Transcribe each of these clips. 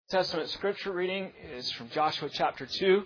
Testament scripture reading is from Joshua chapter 2.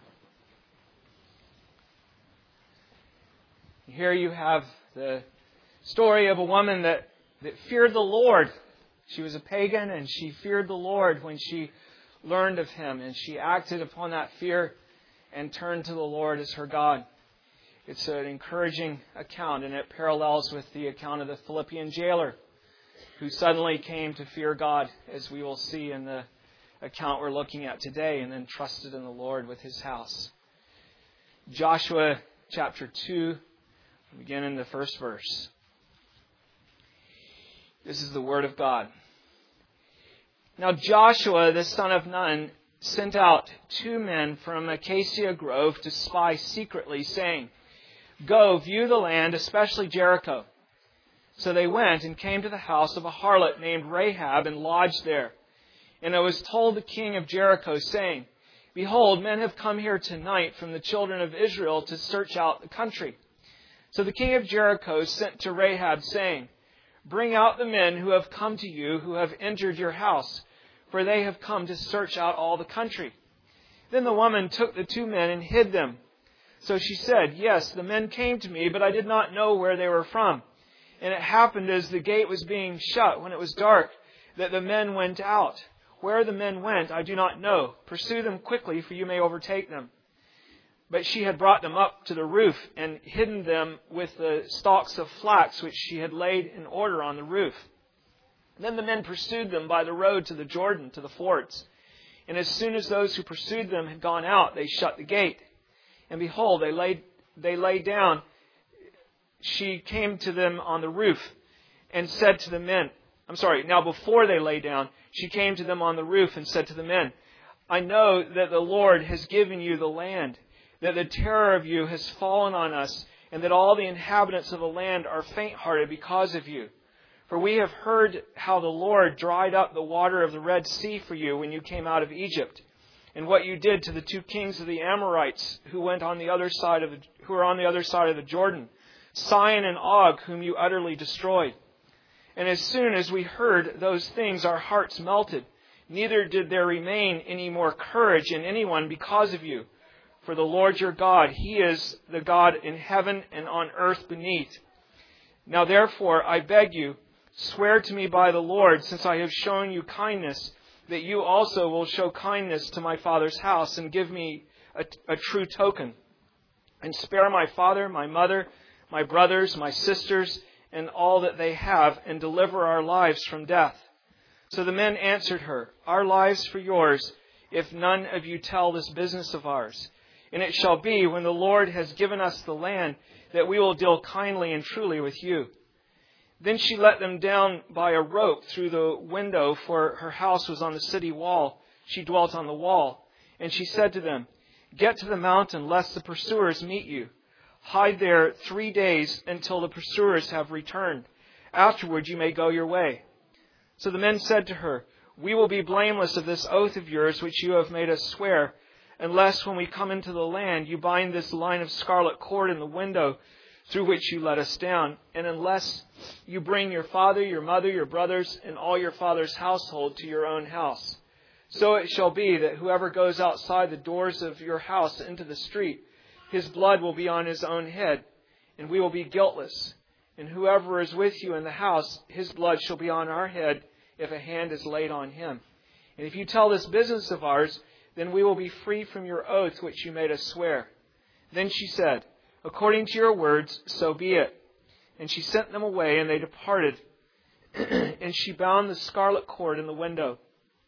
Here you have the story of a woman that feared the Lord. She was a pagan and she feared the Lord when she learned of Him, and she acted upon that fear and turned to the Lord as her God. It's an encouraging account, and it parallels with the account of the Philippian jailer who suddenly came to fear God, as we will see in the account we're looking at today, and then trusted in the Lord with his house. Joshua chapter 2, begin in the first verse. This is the word of God. Now Joshua, the son of Nun, sent out 2 men from Acacia Grove to spy secretly, saying, "Go, view the land, especially Jericho." So they went and came to the house of a harlot named Rahab and lodged there. And it was told the king of Jericho, saying, "Behold, men have come here tonight from the children of Israel to search out the country." So the king of Jericho sent to Rahab, saying, "Bring out the men who have come to you, who have entered your house, for they have come to search out all the country." Then the woman took the 2 men and hid them. So she said, "Yes, the men came to me, but I did not know where they were from. And it happened as the gate was being shut, when it was dark, that the men went out. Where the men went, I do not know. Pursue them quickly, for you may overtake them." But she had brought them up to the roof and hidden them with the stalks of flax which she had laid in order on the roof. Then the men pursued them by the road to the Jordan, to the fords. And as soon as those who pursued them had gone out, they shut the gate. And behold, they lay down. She came to them on the roof and said to the men, now before they lay down, she came to them on the roof and said to the men, "I know that the Lord has given you the land, that the terror of you has fallen on us, and that all the inhabitants of the land are faint-hearted because of you. For we have heard how the Lord dried up the water of the Red Sea for you when you came out of Egypt, and what you did to the 2 kings of the Amorites who are on the other side of the Jordan, Sihon and Og, whom you utterly destroyed. And as soon as we heard those things, our hearts melted. Neither did there remain any more courage in anyone because of you. For the Lord your God, He is the God in heaven and on earth beneath. Now therefore, I beg you, swear to me by the Lord, since I have shown you kindness, that you also will show kindness to my father's house and give me a true token. And spare my father, my mother, my brothers, my sisters, and all that they have, and deliver our lives from death." So the men answered her, "Our lives for yours, if none of you tell this business of ours. And it shall be, when the Lord has given us the land, that we will deal kindly and truly with you." Then she let them down by a rope through the window, for her house was on the city wall. She dwelt on the wall. And she said to them, "Get to the mountain, lest the pursuers meet you. Hide there 3 days until the pursuers have returned. Afterward you may go your way." So the men said to her, "We will be blameless of this oath of yours which you have made us swear, unless when we come into the land you bind this line of scarlet cord in the window through which you let us down, and unless you bring your father, your mother, your brothers, and all your father's household to your own house. So it shall be that whoever goes outside the doors of your house into the street, his blood will be on his own head, and we will be guiltless. And whoever is with you in the house, his blood shall be on our head if a hand is laid on him. And if you tell this business of ours, then we will be free from your oath which you made us swear." Then she said, "According to your words, so be it." And she sent them away, and they departed. And she bound the scarlet cord in the window.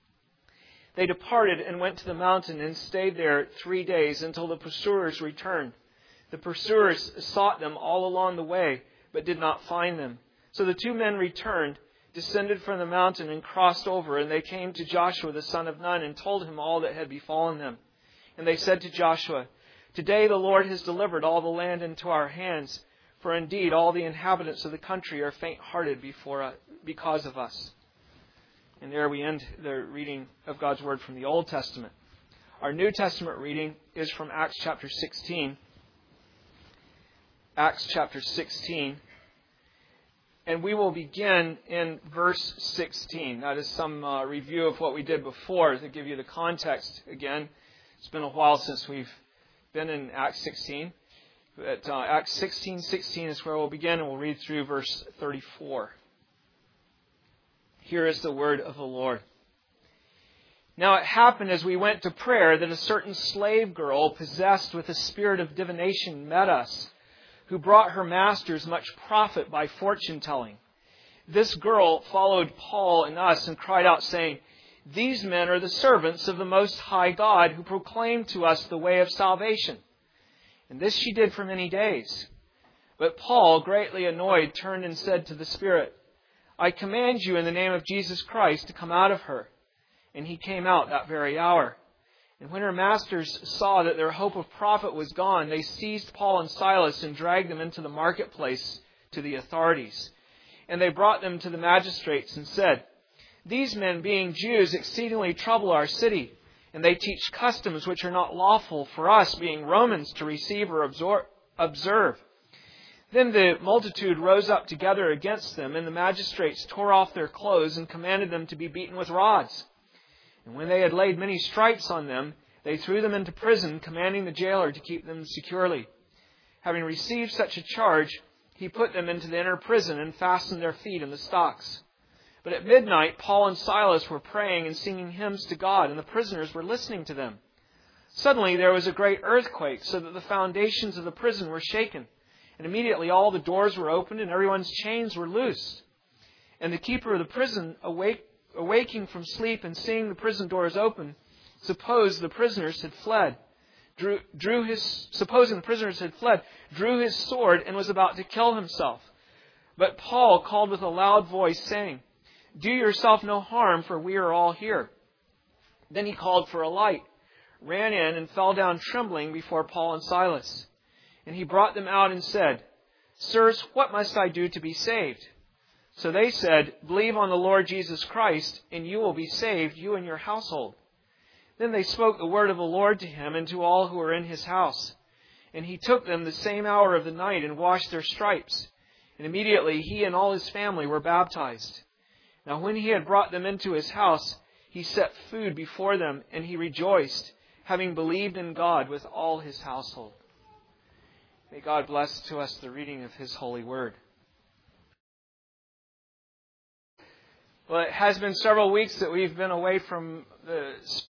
They departed and went to the mountain and stayed there 3 days until the pursuers returned. The pursuers sought them all along the way, but did not find them. So the 2 men returned, descended from the mountain, and crossed over. And they came to Joshua the son of Nun and told him all that had befallen them. And they said to Joshua, "Today the Lord has delivered all the land into our hands, for indeed all the inhabitants of the country are faint-hearted because of us." And there we end the reading of God's Word from the Old Testament. Our New Testament reading is from Acts chapter 16. Acts chapter 16. And we will begin in verse 16. That is some review of what we did before to give you the context again. It's been a while since we've been in Acts 16. But Acts 16:16 is where we'll begin, and we'll read through verse 34. Here is the word of the Lord. Now it happened as we went to prayer that a certain slave girl possessed with a spirit of divination met us, who brought her masters much profit by fortune-telling. This girl followed Paul and us and cried out, saying, "These men are the servants of the Most High God, who proclaim to us the way of salvation." And this she did for many days. But Paul, greatly annoyed, turned and said to the spirit, "I command you in the name of Jesus Christ to come out of her." And he came out that very hour. And when her masters saw that their hope of profit was gone, they seized Paul and Silas and dragged them into the marketplace to the authorities. And they brought them to the magistrates and said, "These men, being Jews, exceedingly trouble our city, and they teach customs which are not lawful for us, being Romans, to receive or observe." Then the multitude rose up together against them, and the magistrates tore off their clothes and commanded them to be beaten with rods. And when they had laid many stripes on them, they threw them into prison, commanding the jailer to keep them securely. Having received such a charge, he put them into the inner prison and fastened their feet in the stocks. But at midnight, Paul and Silas were praying and singing hymns to God, and the prisoners were listening to them. Suddenly there was a great earthquake, so that the foundations of the prison were shaken. And immediately all the doors were opened, and everyone's chains were loosed. And the keeper of the prison, awaking from sleep and seeing the prison doors open, supposing the prisoners had fled, drew his sword and was about to kill himself. But Paul called with a loud voice, saying, "Do yourself no harm, for we are all here." Then he called for a light, ran in, and fell down trembling before Paul and Silas. And he brought them out and said, "Sirs, what must I do to be saved?" So they said, "Believe on the Lord Jesus Christ, and you will be saved, you and your household." Then they spoke the word of the Lord to him and to all who were in his house. And he took them the same hour of the night and washed their stripes. And immediately he and all his family were baptized. Now when he had brought them into his house, he set food before them, and he rejoiced, having believed in God with all his household. May God bless to us the reading of his holy word. Well, it has been several weeks that we've been away from the...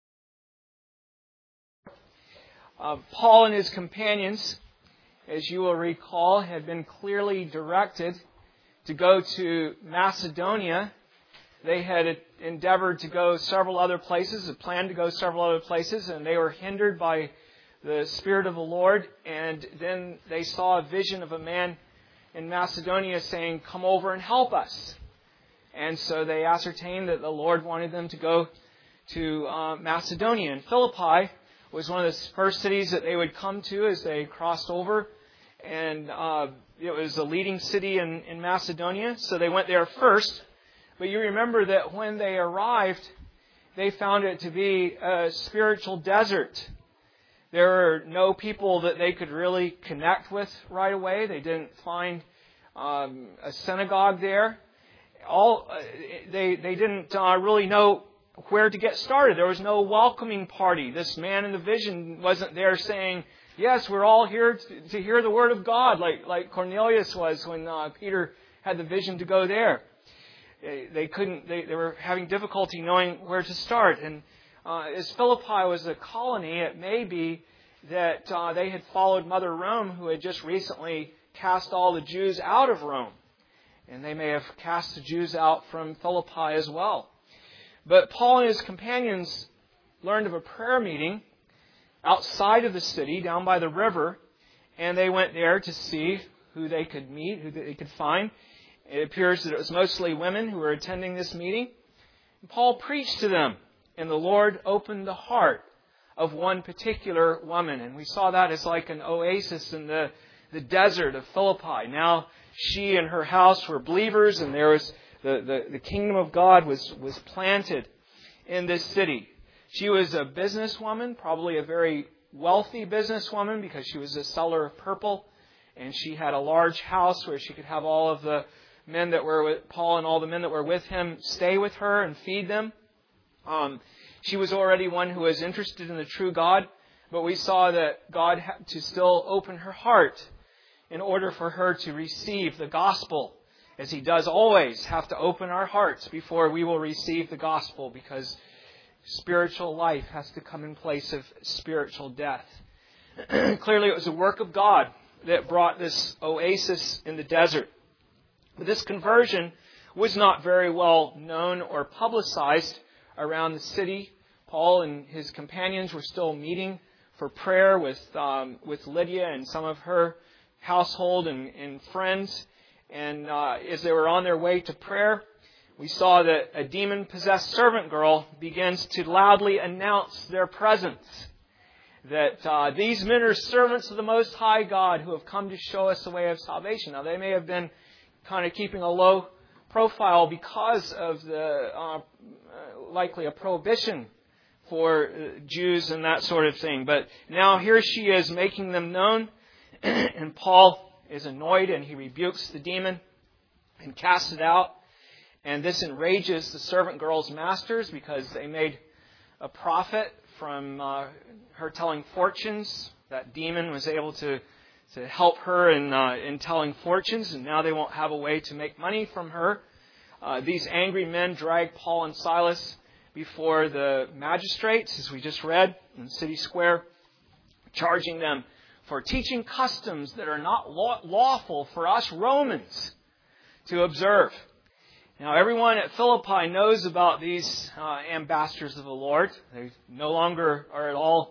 Paul and his companions, as you will recall, had been clearly directed to go to Macedonia. They had endeavored to go several other places, had planned to go several other places, and they were hindered by the Spirit of the Lord. And then they saw a vision of a man in Macedonia saying, "Come over and help us." And so they ascertained that the Lord wanted them to go to Macedonia. And Philippi was one of the first cities that they would come to as they crossed over. And it was a leading city in Macedonia. So they went there first. But you remember that when they arrived, they found it to be a spiritual desert. There were no people that they could really connect with right away. They didn't find a synagogue there. They didn't really know where to get started. There was no welcoming party. This man in the vision wasn't there saying, "Yes, we're all here to hear the word of God," like Cornelius was when Peter had the vision to go there. They were having difficulty knowing where to start. And as Philippi was a colony, it may be that they had followed Mother Rome, who had just recently cast all the Jews out of Rome. And they may have cast the Jews out from Philippi as well. But Paul and his companions learned of a prayer meeting outside of the city, down by the river, and they went there to see who they could meet, who they could find. It appears that it was mostly women who were attending this meeting. And Paul preached to them, and the Lord opened the heart of one particular woman. And we saw that as like an oasis in the desert of Philippi. Now she and her house were believers, and there was the kingdom of God was planted in this city. She was a businesswoman, probably a very wealthy businesswoman, because she was a seller of purple, and she had a large house where she could have all of the men that were with Paul and all the men that were with him stay with her and feed them. She was already one who was interested in the true God, but we saw that God had to still open her heart in order for her to receive the gospel, as He does always have to open our hearts before we will receive the gospel, because spiritual life has to come in place of spiritual death. Clearly, it was a work of God that brought this oasis in the desert. But this conversion was not very well known or publicized around the city. Paul and his companions were still meeting for prayer with Lydia and some of her household and friends. And as they were on their way to prayer, we saw that a demon-possessed servant girl begins to loudly announce their presence. That these men are servants of the Most High God who have come to show us the way of salvation. Now, they may have been kind of keeping a low profile because of the likely a prohibition for Jews and that sort of thing. But now here she is making them known, and Paul is annoyed and he rebukes the demon and casts it out. And this enrages the servant girl's masters because they made a profit from her telling fortunes. That demon was able to help her in telling fortunes, and now they won't have a way to make money from her. These angry men drag Paul and Silas before the magistrates, as we just read in the city square, charging them for teaching customs that are not lawful for us Romans to observe. Now, everyone at Philippi knows about these ambassadors of the Lord. They no longer are at all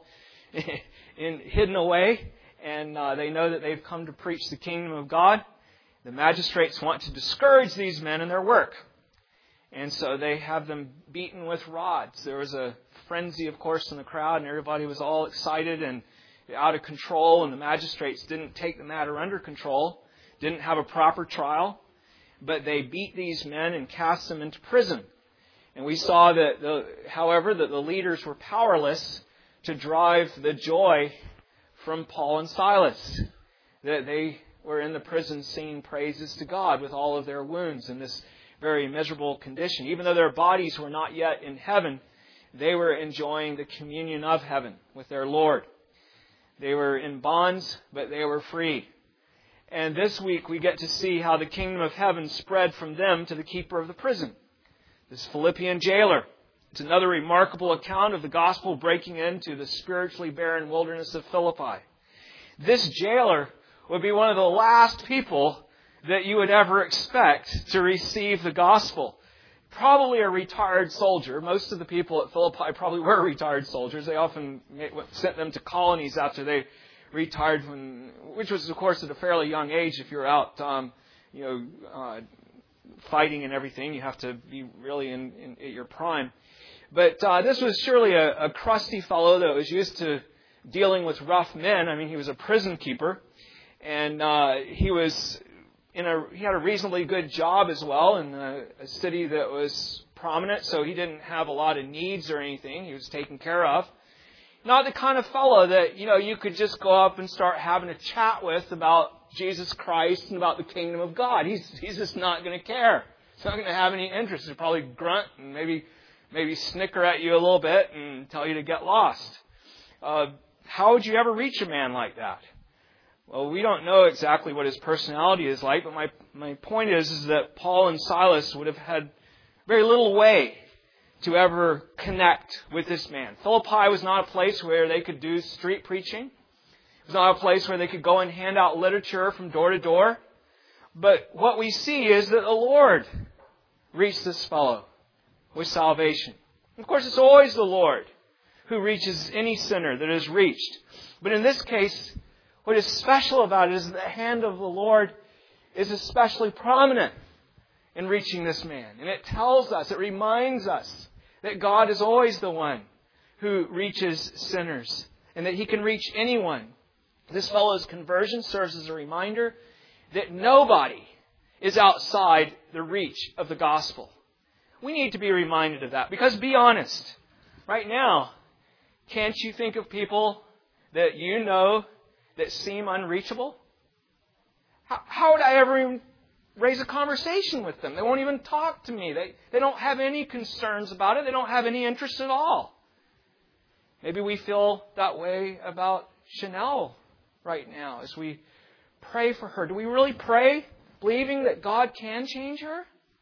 hidden away, and they know that they've come to preach the kingdom of God. The magistrates want to discourage these men in their work, and so they have them beaten with rods. There was a frenzy, of course, in the crowd, and everybody was all excited and out of control, and the magistrates didn't take the matter under control, didn't have a proper trial, but they beat these men and cast them into prison. And we saw that, however, that the leaders were powerless to drive the joy from Paul and Silas, that they were in the prison singing praises to God with all of their wounds in this very miserable condition. Even though their bodies were not yet in heaven, they were enjoying the communion of heaven with their Lord. They were in bonds, but they were free. And this week we get to see how the kingdom of heaven spread from them to the keeper of the prison, this Philippian jailer. It's another remarkable account of the gospel breaking into the spiritually barren wilderness of Philippi. This jailer would be one of the last people that you would ever expect to receive the gospel. Probably a retired soldier. Most of the people at Philippi probably were retired soldiers. They often sent them to colonies after they retired, which was, of course, at a fairly young age. If you're out, fighting and everything, you have to be really at your prime. But this was surely a crusty fellow that was used to dealing with rough men. I mean, he was a prison keeper, and he had a reasonably good job as well in a city that was prominent, so he didn't have a lot of needs or anything. He was taken care of. Not the kind of fellow that, you could just go up and start having a chat with about Jesus Christ and about the kingdom of God. He's just not going to care. He's not going to have any interest. He'll probably grunt and maybe snicker at you a little bit and tell you to get lost. How would you ever reach a man like that? Well, we don't know exactly what his personality is like, but my point is that Paul and Silas would have had very little way to ever connect with this man. Philippi was not a place where they could do street preaching. It was not a place where they could go and hand out literature from door to door. But what we see is that the Lord reached this fellow with salvation. Of course, it's always the Lord who reaches any sinner that is reached. But in this case, what is special about it is that the hand of the Lord is especially prominent in reaching this man. And it tells us, it reminds us that God is always the one who reaches sinners and that He can reach anyone. This fellow's conversion serves as a reminder that nobody is outside the reach of the gospel. We need to be reminded of that because, be honest, right now, can't you think of people that you know that seem unreachable? How would I ever raise a conversation with them. They won't even talk to me. They don't have any concerns about it. They don't have any interest at all. Maybe we feel that way about Chanel right now as we pray for her. Do we really pray believing that God can change her?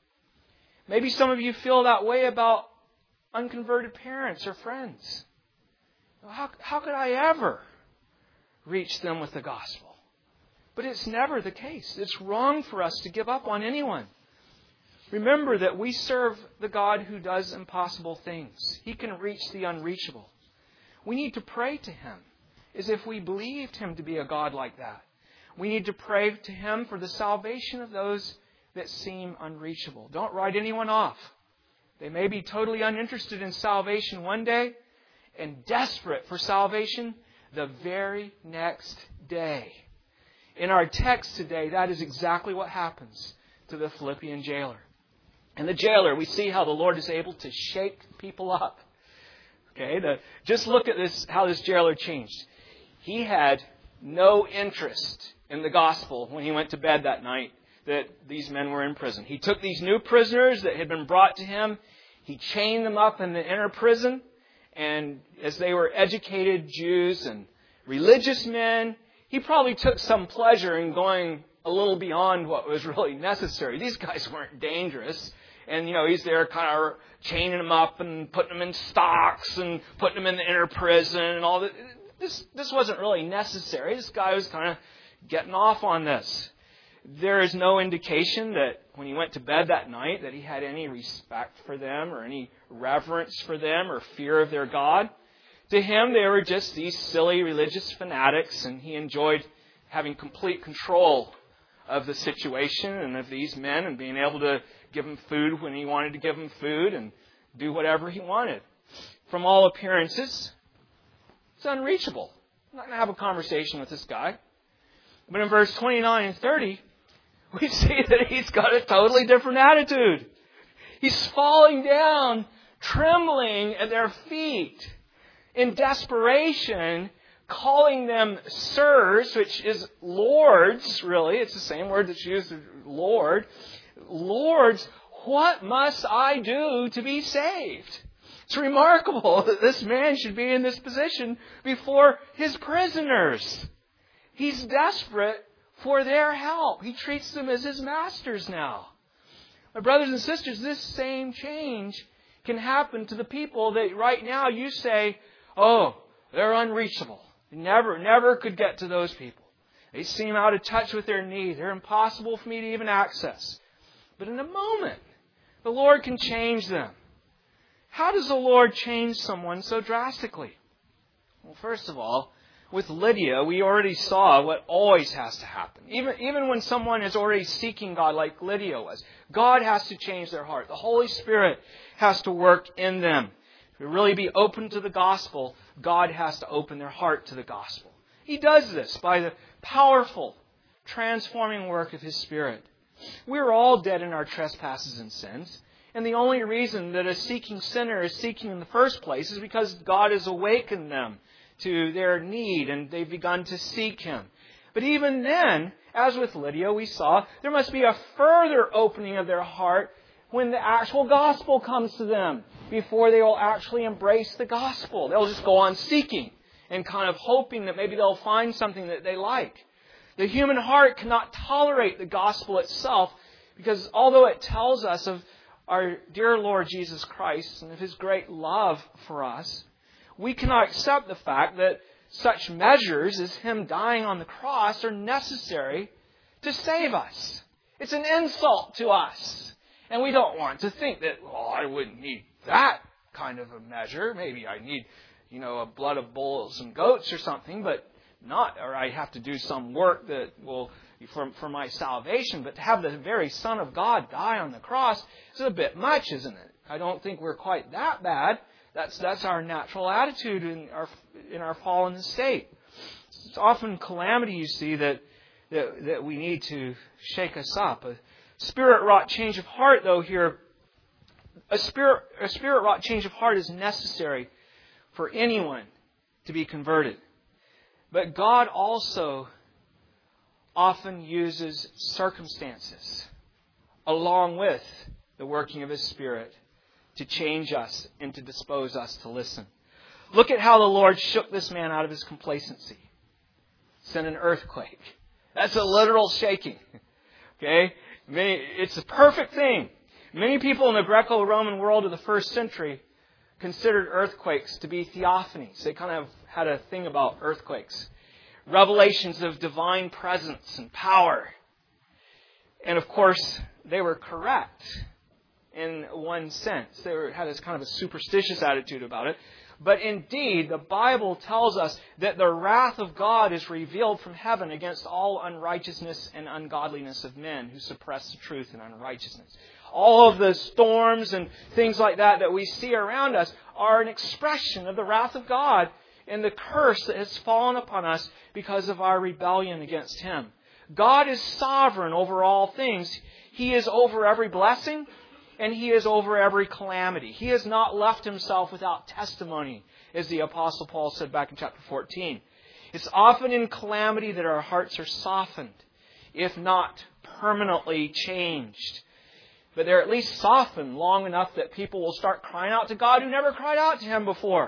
Maybe some of you feel that way about unconverted parents or friends. How could I ever reach them with the gospel? But it's never the case. It's wrong for us to give up on anyone. Remember that we serve the God who does impossible things. He can reach the unreachable. We need to pray to Him as if we believed Him to be a God like that. We need to pray to Him for the salvation of those that seem unreachable. Don't write anyone off. They may be totally uninterested in salvation one day and desperate for salvation the very next day. In our text today, that is exactly what happens to the Philippian jailer. And the jailer, we see how the Lord is able to shake people up. Okay, just look at this, how this jailer changed. He had no interest in the gospel when he went to bed that night that these men were in prison. He took these new prisoners that had been brought to him. He chained them up in the inner prison. And as they were educated Jews and religious men, he probably took some pleasure in going a little beyond what was really necessary. These guys weren't dangerous. And, he's there kind of chaining them up and putting them in stocks and putting them in the inner prison and all that. This wasn't really necessary. This guy was kind of getting off on this. There is no indication that when he went to bed that night that he had any respect for them or any reverence for them or fear of their God. To him, they were just these silly religious fanatics, and he enjoyed having complete control of the situation and of these men and being able to give them food when he wanted to give them food and do whatever he wanted. From all appearances, it's unreachable. I'm not going to have a conversation with this guy. But in verse 29 and 30, we see that he's got a totally different attitude. He's falling down, trembling at their feet, in desperation, calling them sirs, which is lords, really. It's the same word that's used, Lord. Lords, what must I do to be saved? It's remarkable that this man should be in this position before his prisoners. He's desperate for their help. He treats them as his masters now. My brothers and sisters, this same change can happen to the people that right now you say, oh, they're unreachable. You never could get to those people. They seem out of touch with their needs. They're impossible for me to even access. But in a moment, the Lord can change them. How does the Lord change someone so drastically? Well, first of all, with Lydia, we already saw what always has to happen. Even when someone is already seeking God like Lydia was, God has to change their heart. The Holy Spirit has to work in them. To really be open to the gospel, God has to open their heart to the gospel. He does this by the powerful, transforming work of His Spirit. We're all dead in our trespasses and sins. And the only reason that a seeking sinner is seeking in the first place is because God has awakened them to their need and they've begun to seek Him. But even then, as with Lydia, we saw there must be a further opening of their heart when the actual gospel comes to them before they will actually embrace the gospel. They'll just go on seeking and kind of hoping that maybe they'll find something that they like. The human heart cannot tolerate the gospel itself because although it tells us of our dear Lord Jesus Christ and of His great love for us, we cannot accept the fact that such measures as Him dying on the cross are necessary to save us. It's an insult to us. And we don't want to think that, I wouldn't need that kind of a measure. Maybe I need, a blood of bull, some goats or something, but not, or I have to do some work that will, for my salvation. But to have the very Son of God die on the cross is a bit much, isn't it? I don't think we're quite that bad. That's our natural attitude in our fallen state. It's often calamity, you see, that we need to shake us up. A Spirit-wrought change of heart, though, here, a Spirit-wrought change of heart is necessary for anyone to be converted. But God also often uses circumstances along with the working of His Spirit, to change us and to dispose us to listen. Look at how the Lord shook this man out of his complacency. Sent an earthquake. That's a literal shaking. Okay? It's a perfect thing. Many people in the Greco-Roman world of the first century considered earthquakes to be theophanies. They kind of had a thing about earthquakes. Revelations of divine presence and power. And of course, they were correct in one sense. They had this kind of a superstitious attitude about it. But indeed, the Bible tells us that the wrath of God is revealed from heaven against all unrighteousness and ungodliness of men who suppress the truth in unrighteousness. All of the storms and things like that we see around us are an expression of the wrath of God and the curse that has fallen upon us because of our rebellion against Him. God is sovereign over all things. He is over every blessing, and He is over every calamity. He has not left Himself without testimony, as the Apostle Paul said back in chapter 14. It's often in calamity that our hearts are softened, if not permanently changed. But they're at least softened long enough that people will start crying out to God who never cried out to Him before.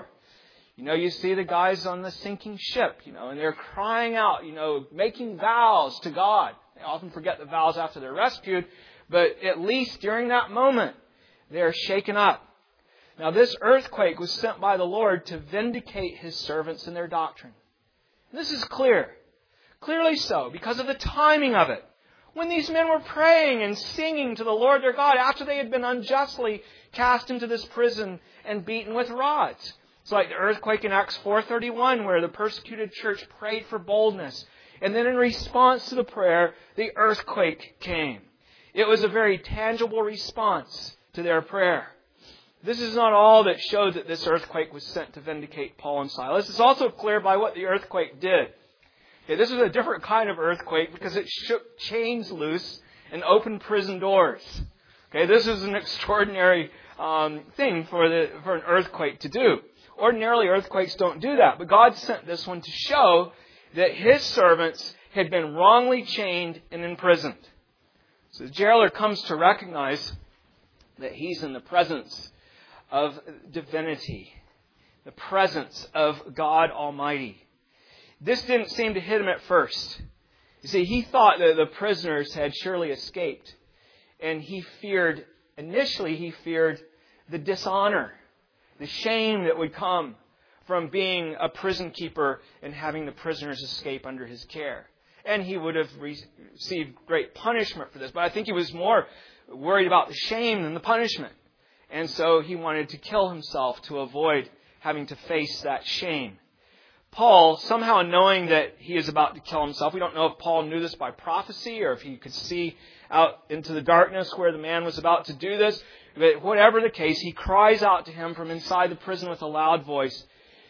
You see the guys on the sinking ship, and they're crying out, making vows to God. They often forget the vows after they're rescued, but at least during that moment, they're shaken up. Now, this earthquake was sent by the Lord to vindicate His servants in their doctrine. And this is clear. Clearly so, because of the timing of it. When these men were praying and singing to the Lord their God after they had been unjustly cast into this prison and beaten with rods. It's like the earthquake in Acts 4:31 where the persecuted church prayed for boldness. And then in response to the prayer, the earthquake came. It was a very tangible response to their prayer. This is not all that showed that this earthquake was sent to vindicate Paul and Silas. It's also clear by what the earthquake did. Okay, this was a different kind of earthquake because it shook chains loose and opened prison doors. Okay, this is an extraordinary thing for an earthquake to do. Ordinarily, earthquakes don't do that, but God sent this one to show that His servants had been wrongly chained and imprisoned. So the jailer comes to recognize that he's in the presence of divinity, the presence of God Almighty. This didn't seem to hit him at first. You see, he thought that the prisoners had surely escaped, and initially he feared the dishonor, the shame that would come from being a prison keeper and having the prisoners escape under his care. And he would have received great punishment for this. But I think he was more worried about the shame than the punishment. And so he wanted to kill himself to avoid having to face that shame. Paul, somehow knowing that he is about to kill himself, we don't know if Paul knew this by prophecy or if he could see out into the darkness where the man was about to do this. But whatever the case, he cries out to him from inside the prison with a loud voice,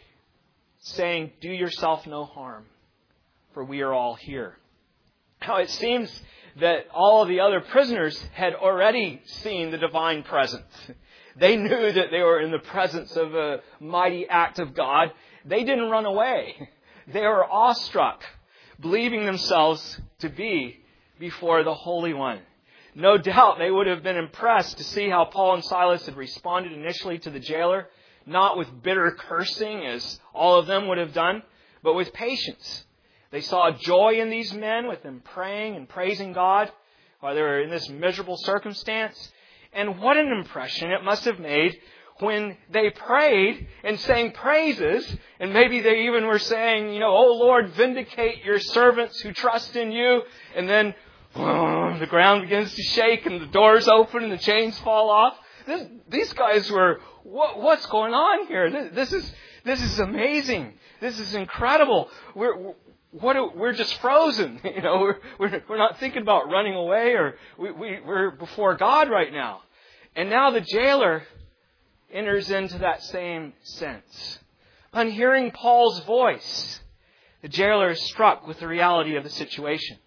saying, "Do yourself no harm, for we are all here." Now it seems that all of the other prisoners had already seen the divine presence. They knew that they were in the presence of a mighty act of God. They didn't run away. They were awestruck, believing themselves to be before the Holy One. No doubt they would have been impressed to see how Paul and Silas had responded initially to the jailer, not with bitter cursing as all of them would have done, but with patience. They saw joy in these men with them praying and praising God while they were in this miserable circumstance. And what an impression it must have made when they prayed and sang praises, and maybe they even were saying, "Oh Lord, vindicate your servants who trust in you," and then the ground begins to shake and the doors open and the chains fall off. These guys were, what's going on here? This is amazing. This is incredible. We're just frozen. We're not thinking about running away, or we're before God right now. And now the jailer enters into that same sense. On hearing Paul's voice, the jailer is struck with the reality of the situation.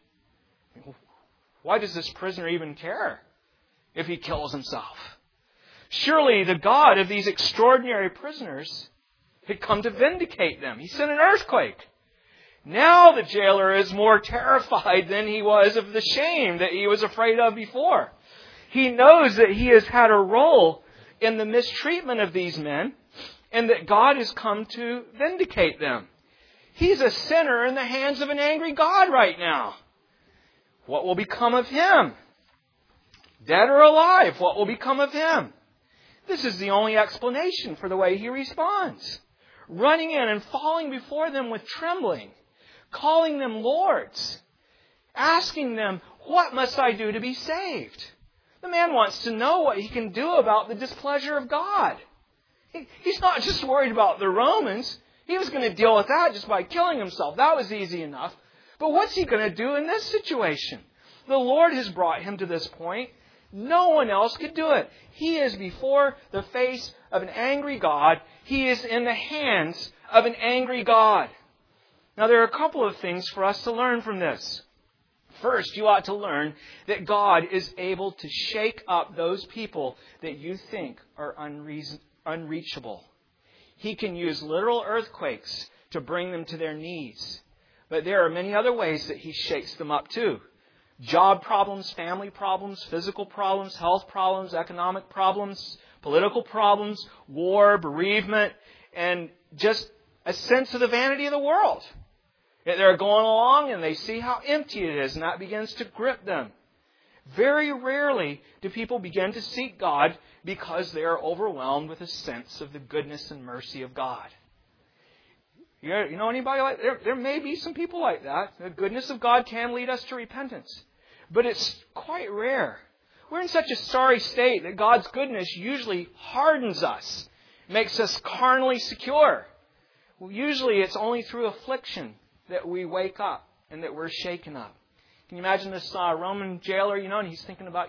Why does this prisoner even care if he kills himself? Surely the God of these extraordinary prisoners had come to vindicate them. He sent an earthquake. Now the jailer is more terrified than he was of the shame that he was afraid of before. He knows that he has had a role in the mistreatment of these men and that God has come to vindicate them. He's a sinner in the hands of an angry God right now. What will become of him? Dead or alive, what will become of him? This is the only explanation for the way he responds. Running in and falling before them with trembling, calling them lords, asking them, what must I do to be saved? The man wants to know what he can do about the displeasure of God. He's not just worried about the Romans. He was going to deal with that just by killing himself. That was easy enough. But what's he going to do in this situation? The Lord has brought him to this point. No one else could do it. He is before the face of an angry God. He is in the hands of an angry God. Now, there are a couple of things for us to learn from this. First, you ought to learn that God is able to shake up those people that you think are unreachable. He can use literal earthquakes to bring them to their knees. But there are many other ways that He shakes them up too. Job problems, family problems, physical problems, health problems, economic problems, political problems, war, bereavement, and just a sense of the vanity of the world. They're going along and they see how empty it is, and that begins to grip them. Very rarely do people begin to seek God because they are overwhelmed with a sense of the goodness and mercy of God. You know anybody like that? There may be some people like that. The goodness of God can lead us to repentance. But it's quite rare. We're in such a sorry state that God's goodness usually hardens us, makes us carnally secure. Well, usually it's only through affliction that we wake up and that we're shaken up. Can you imagine this Roman jailer, and he's thinking about,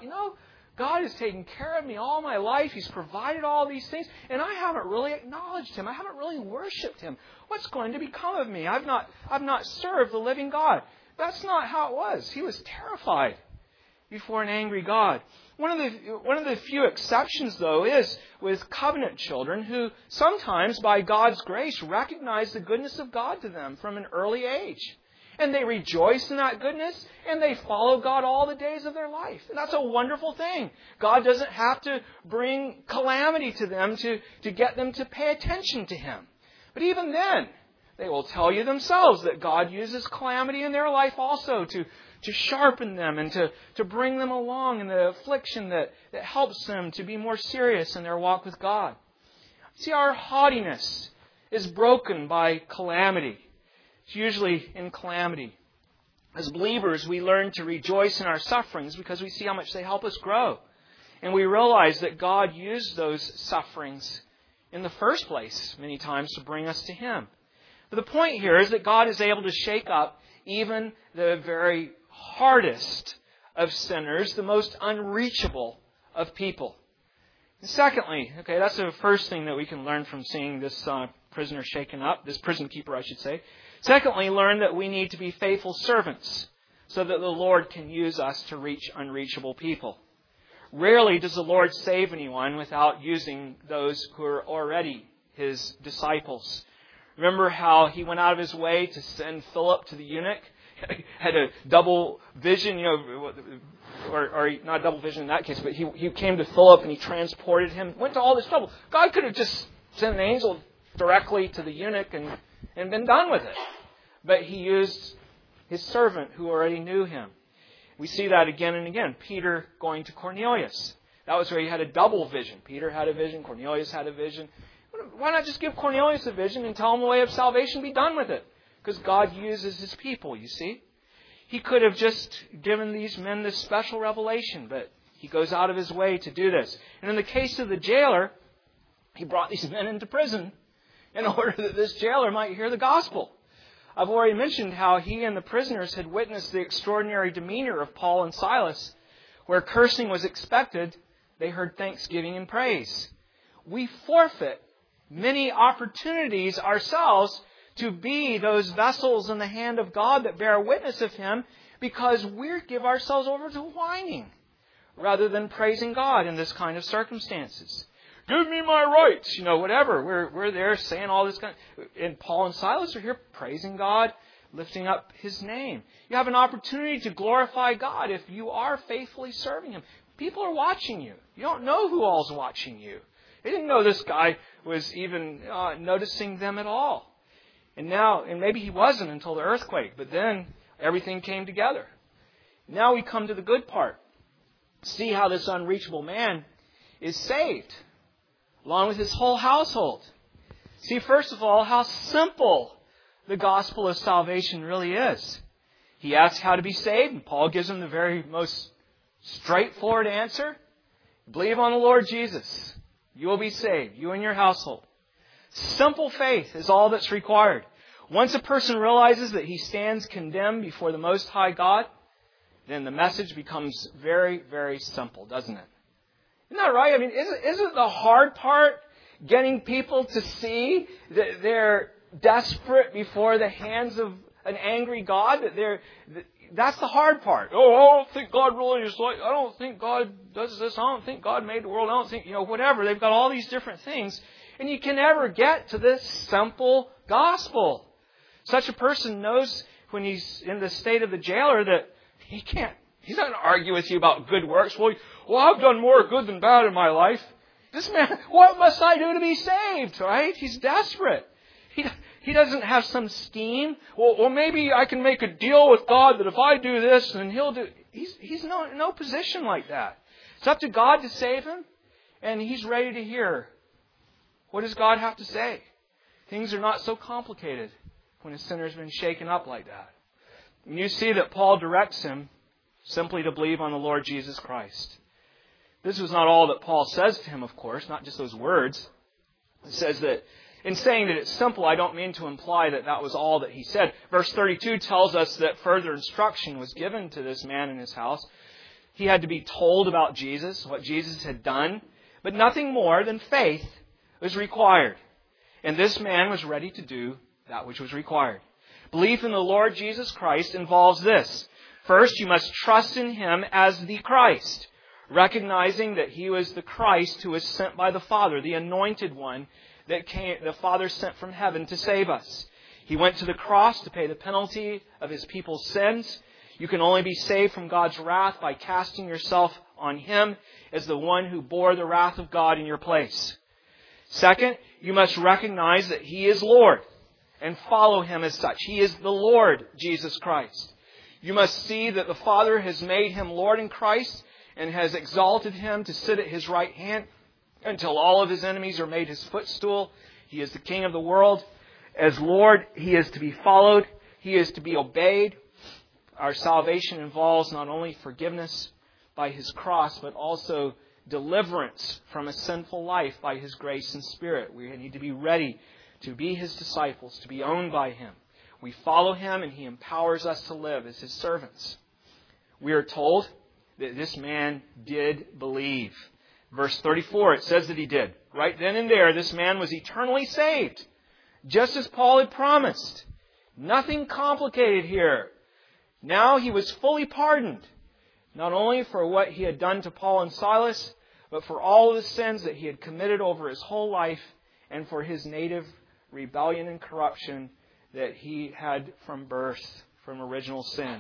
God has taken care of me all my life. He's provided all these things, and I haven't really acknowledged Him. I haven't really worshipped Him. What's going to become of me? I've not served the living God. That's not how it was. He was terrified before an angry God. One of the few exceptions, though, is with covenant children who sometimes, by God's grace, recognize the goodness of God to them from an early age. And they rejoice in that goodness, and they follow God all the days of their life. And that's a wonderful thing. God doesn't have to bring calamity to them to get them to pay attention to Him. But even then, they will tell you themselves that God uses calamity in their life also to sharpen them and to bring them along in the affliction that helps them to be more serious in their walk with God. See, our haughtiness is broken by calamity. It's usually in calamity. As believers, we learn to rejoice in our sufferings because we see how much they help us grow. And we realize that God used those sufferings in the first place many times to bring us to Him. But the point here is that God is able to shake up even the very hardest of sinners, the most unreachable of people. And secondly, that's the first thing that we can learn from seeing this prisoner shaken up, this prison keeper, I should say. Secondly, learn that we need to be faithful servants so that the Lord can use us to reach unreachable people. Rarely does the Lord save anyone without using those who are already His disciples. Remember how He went out of His way to send Philip to the eunuch? Had a double vision, or not double vision in that case, but he came to Philip and He transported him, went to all this trouble. God could have just sent an angel directly to the eunuch and been done with it. But He used His servant who already knew Him. We see that again and again. Peter going to Cornelius. That was where he had a double vision. Peter had a vision, Cornelius had a vision. Why not just give Cornelius a vision and tell him the way of salvation, be done with it? Because God uses His people, you see. He could have just given these men this special revelation, but He goes out of His way to do this. And in the case of the jailer, He brought these men into prison in order that this jailer might hear the gospel. I've already mentioned how he and the prisoners had witnessed the extraordinary demeanor of Paul and Silas. Where cursing was expected, they heard thanksgiving and praise. We forfeit many opportunities ourselves to be those vessels in the hand of God that bear witness of Him because we give ourselves over to whining rather than praising God in this kind of circumstances. Give me my rights, whatever. We're there saying all this kind of... And Paul and Silas are here praising God, lifting up His name. You have an opportunity to glorify God if you are faithfully serving Him. People are watching you. You don't know who all's watching you. They didn't know this guy was even noticing them at all. And maybe he wasn't until the earthquake, but then everything came together. Now we come to the good part. See how this unreachable man is saved, along with his whole household. See, first of all, how simple the gospel of salvation really is. He asks how to be saved, and Paul gives him the very most straightforward answer. Believe on the Lord Jesus. You will be saved, you and your household. Simple faith is all that's required. Once a person realizes that he stands condemned before the Most High God, then the message becomes very, very simple, doesn't it? Isn't that right? I mean, isn't the hard part getting people to see that they're desperate before the hands of an angry God? That's the hard part. Oh, I don't think God really is like, I don't think God does this. I don't think God made the world. I don't think, whatever. They've got all these different things. And you can never get to this simple gospel. Such a person knows when he's in the state of the jailer that he's not going to argue with you about good works. Well, I've done more good than bad in my life. This man, what must I do to be saved? Right? He's desperate. He doesn't have some scheme. Well, maybe I can make a deal with God that if I do this, then He'll do. He's in no position like that. It's up to God to save him, and he's ready to hear. What does God have to say? Things are not so complicated when a sinner's been shaken up like that. And you see that Paul directs him simply to believe on the Lord Jesus Christ. This was not all that Paul says to him, of course, not just those words. It says that in saying that it's simple, I don't mean to imply that that was all that he said. Verse 32 tells us that further instruction was given to this man in his house. He had to be told about Jesus, what Jesus had done, but nothing more than faith was required. And this man was ready to do that which was required. Belief in the Lord Jesus Christ involves this. First, you must trust in Him as the Christ, recognizing that He was the Christ who was sent by the Father, the anointed one that the Father sent from heaven to save us. He went to the cross to pay the penalty of His people's sins. You can only be saved from God's wrath by casting yourself on Him as the one who bore the wrath of God in your place. Second, you must recognize that He is Lord and follow Him as such. He is the Lord Jesus Christ. You must see that the Father has made Him Lord in Christ and has exalted Him to sit at His right hand until all of His enemies are made His footstool. He is the King of the world. As Lord, He is to be followed. He is to be obeyed. Our salvation involves not only forgiveness by His cross, but also deliverance from a sinful life by His grace and Spirit. We need to be ready to be His disciples, to be owned by Him. We follow Him and He empowers us to live as His servants. We are told that this man did believe. Verse 34, it says that he did. Right then and there, this man was eternally saved, just as Paul had promised. Nothing complicated here. Now he was fully pardoned, not only for what he had done to Paul and Silas, but for all of the sins that he had committed over his whole life and for his native rebellion and corruption that he had from birth, from original sin.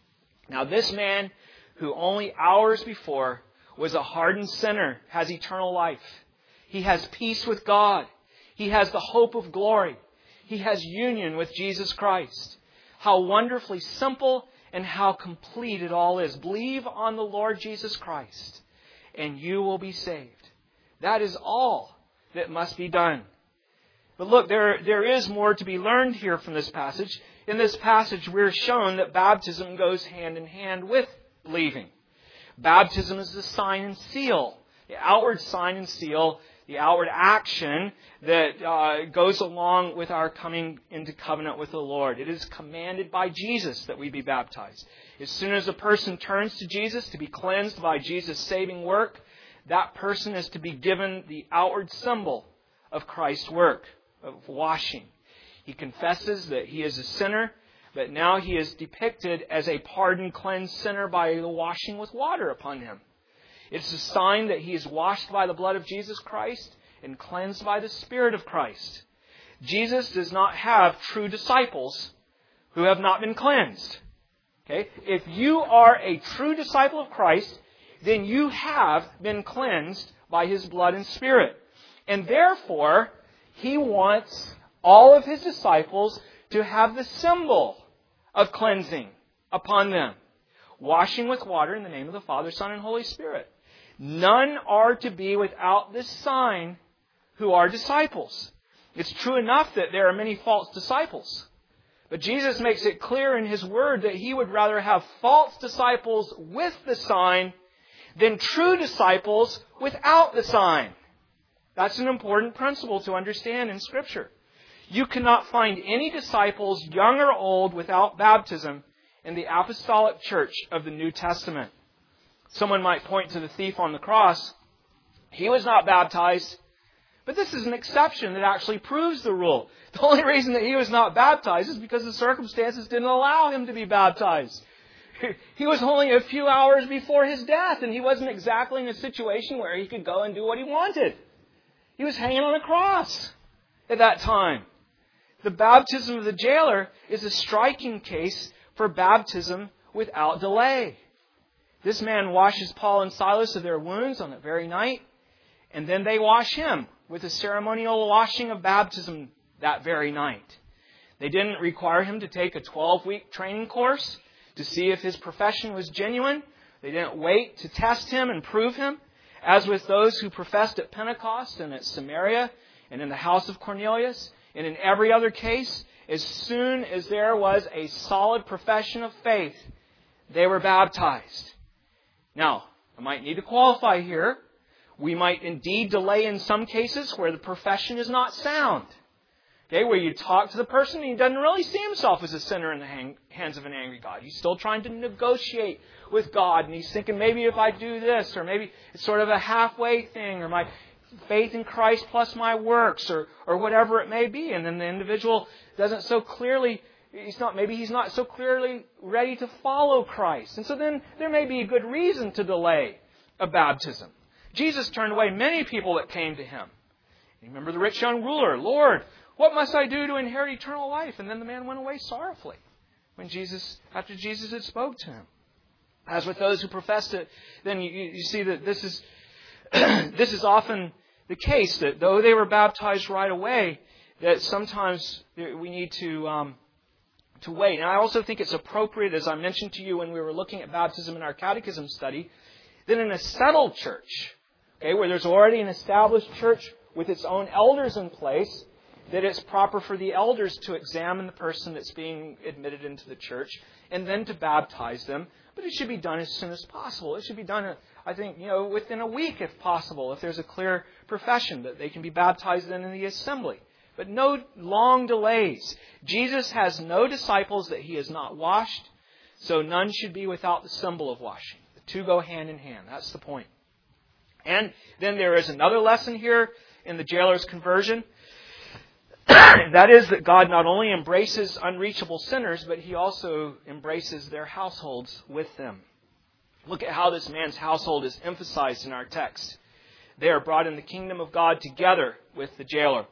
Now this man, who only hours before was a hardened sinner, has eternal life. He has peace with God. He has the hope of glory. He has union with Jesus Christ. How wonderfully simple and how complete it all is. Believe on the Lord Jesus Christ, and you will be saved. That is all that must be done. But look, there is more to be learned here from this passage. In this passage, we're shown that baptism goes hand in hand with believing. Baptism is the sign and seal, the outward sign and seal, the outward action that goes along with our coming into covenant with the Lord. It is commanded by Jesus that we be baptized. As soon as a person turns to Jesus to be cleansed by Jesus' saving work, that person is to be given the outward symbol of Christ's work, of washing. He confesses that he is a sinner, but now he is depicted as a pardoned, cleansed sinner by the washing with water upon him. It's a sign that he is washed by the blood of Jesus Christ and cleansed by the Spirit of Christ. Jesus does not have true disciples who have not been cleansed. Okay? If you are a true disciple of Christ, then you have been cleansed by His blood and Spirit. And therefore, He wants all of His disciples to have the symbol of cleansing upon them. Washing with water in the name of the Father, Son, and Holy Spirit. None are to be without this sign who are disciples. It's true enough that there are many false disciples. But Jesus makes it clear in His Word that He would rather have false disciples with the sign than true disciples without the sign. That's an important principle to understand in Scripture. You cannot find any disciples, young or old, without baptism in the apostolic church of the New Testament. Someone might point to the thief on the cross. He was not baptized. But this is an exception that actually proves the rule. The only reason that he was not baptized is because the circumstances didn't allow him to be baptized. He was only a few hours before his death, and he wasn't exactly in a situation where he could go and do what he wanted. He was hanging on a cross at that time. The baptism of the jailer is a striking case for baptism without delay. This man washes Paul and Silas of their wounds on that very night, and then they wash him with a ceremonial washing of baptism that very night. They didn't require him to take a 12-week training course to see if his profession was genuine. They didn't wait to test him and prove him. As with those who professed at Pentecost and at Samaria and in the house of Cornelius and in every other case, as soon as there was a solid profession of faith, they were baptized. Now, I might need to qualify here. We might indeed delay in some cases where the profession is not sound. Okay, where you talk to the person and he doesn't really see himself as a sinner in the hands of an angry God. He's still trying to negotiate with God, and he's thinking, maybe if I do this, or maybe it's sort of a halfway thing, or my faith in Christ plus my works, or whatever it may be. And then the individual doesn't so clearly, he's not so clearly ready to follow Christ. And so then there may be a good reason to delay a baptism. Jesus turned away many people that came to Him. You remember the rich young ruler, Lord, what must I do to inherit eternal life? And then the man went away sorrowfully after Jesus had spoke to him. As with those who professed it, then you see that this is often the case, that though they were baptized right away, that sometimes we need to wait. And I also think it's appropriate, as I mentioned to you when we were looking at baptism in our catechism study, that in a settled church, okay, where there's already an established church with its own elders in place, that it's proper for the elders to examine the person that's being admitted into the church and then to baptize them. But it should be done as soon as possible. It should be done, I think, within a week if possible, if there's a clear profession that they can be baptized in the assembly. But no long delays. Jesus has no disciples that He has not washed, so none should be without the symbol of washing. The two go hand in hand. That's the point. And then there is another lesson here in the jailer's conversion. That is that God not only embraces unreachable sinners, but He also embraces their households with them. Look at how this man's household is emphasized in our text. They are brought in the kingdom of God together with the jailer.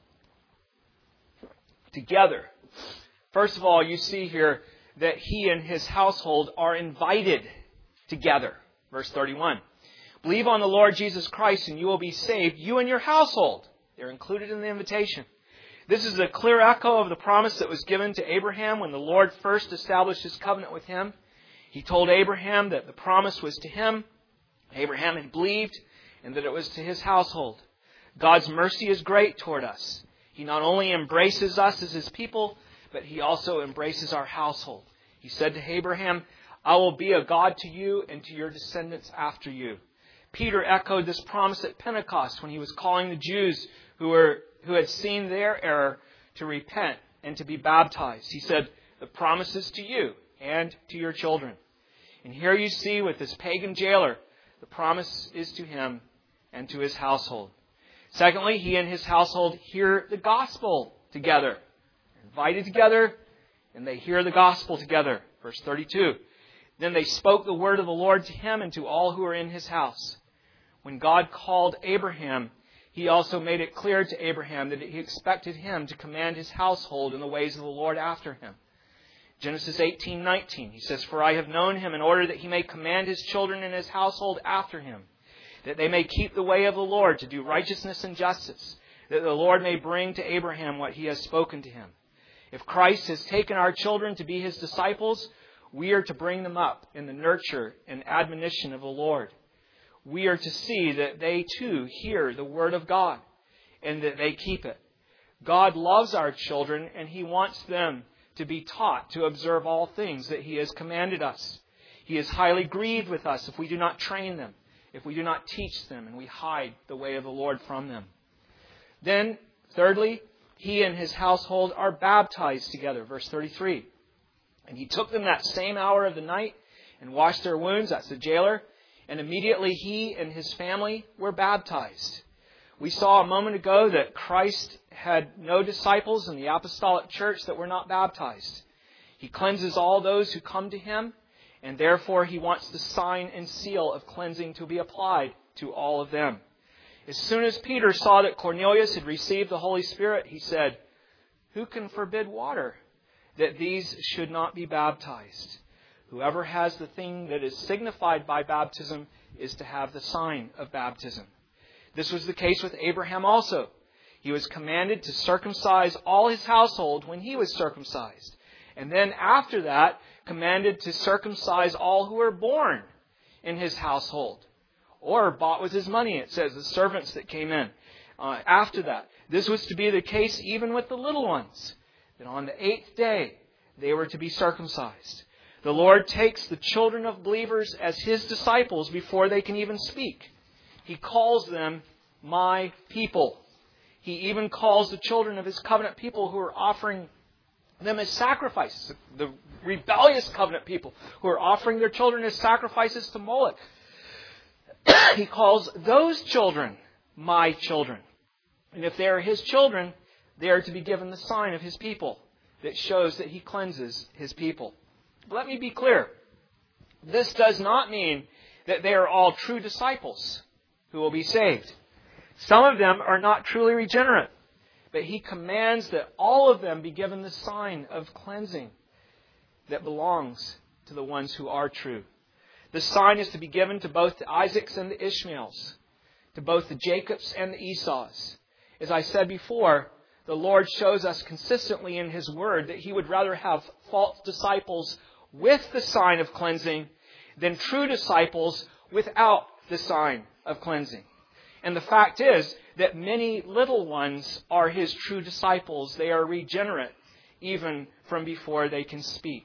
Together. First of all, you see here that he and his household are invited together. Verse 31. Believe on the Lord Jesus Christ and you will be saved, you and your household. They're included in the invitation. This is a clear echo of the promise that was given to Abraham when the Lord first established His covenant with him. He told Abraham that the promise was to him. Abraham had believed, and that it was to his household. God's mercy is great toward us. He not only embraces us as His people, but He also embraces our household. He said to Abraham, I will be a God to you and to your descendants after you. Peter echoed this promise at Pentecost when he was calling the Jews who had seen their error to repent and to be baptized. He said, the promise is to you and to your children. And here you see with this pagan jailer, the promise is to him and to his household. Secondly, he and his household hear the gospel together. They're invited together and they hear the gospel together. Verse 32. Then they spoke the word of the Lord to him and to all who were in his house. When God called Abraham, He also made it clear to Abraham that He expected him to command his household in the ways of the Lord after him. Genesis 18:19, he says, "For I have known him in order that he may command his children and his household after him, that they may keep the way of the Lord to do righteousness and justice, that the Lord may bring to Abraham what he has spoken to him." If Christ has taken our children to be his disciples, we are to bring them up in the nurture and admonition of the Lord. We are to see that they too hear the word of God and that they keep it. God loves our children and he wants them to be taught to observe all things that he has commanded us. He is highly grieved with us if we do not train them, if we do not teach them, and we hide the way of the Lord from them. Then, thirdly, he and his household are baptized together. Verse 33. "And he took them that same hour of the night and washed their wounds," that's the jailer, "and immediately he and his family were baptized." We saw a moment ago that Christ had no disciples in the apostolic church that were not baptized. He cleanses all those who come to him, and therefore he wants the sign and seal of cleansing to be applied to all of them. As soon as Peter saw that Cornelius had received the Holy Spirit, he said, "Who can forbid water, that these should not be baptized? Whoever has the thing that is signified by baptism is to have the sign of baptism." This was the case with Abraham also. He was commanded to circumcise all his household when he was circumcised. And then after that, commanded to circumcise all who were born in his household. Or bought with his money, it says, the servants that came in after that. This was to be the case even with the little ones. That on the 8th day, they were to be circumcised. The Lord takes the children of believers as his disciples before they can even speak. He calls them my people. He even calls the children of his covenant people who are offering them as sacrifices. The rebellious covenant people who are offering their children as sacrifices to Moloch. He calls those children my children. And if they are his children, they are to be given the sign of his people that shows that he cleanses his people. But let me be clear. This does not mean that they are all true disciples who will be saved. Some of them are not truly regenerate, but he commands that all of them be given the sign of cleansing that belongs to the ones who are true. The sign is to be given to both the Isaacs and the Ishmaels, to both the Jacobs and the Esau's. As I said before, the Lord shows us consistently in his word that he would rather have false disciples with the sign of cleansing than true disciples without the sign of cleansing. And the fact is that many little ones are his true disciples. They are regenerate even from before they can speak.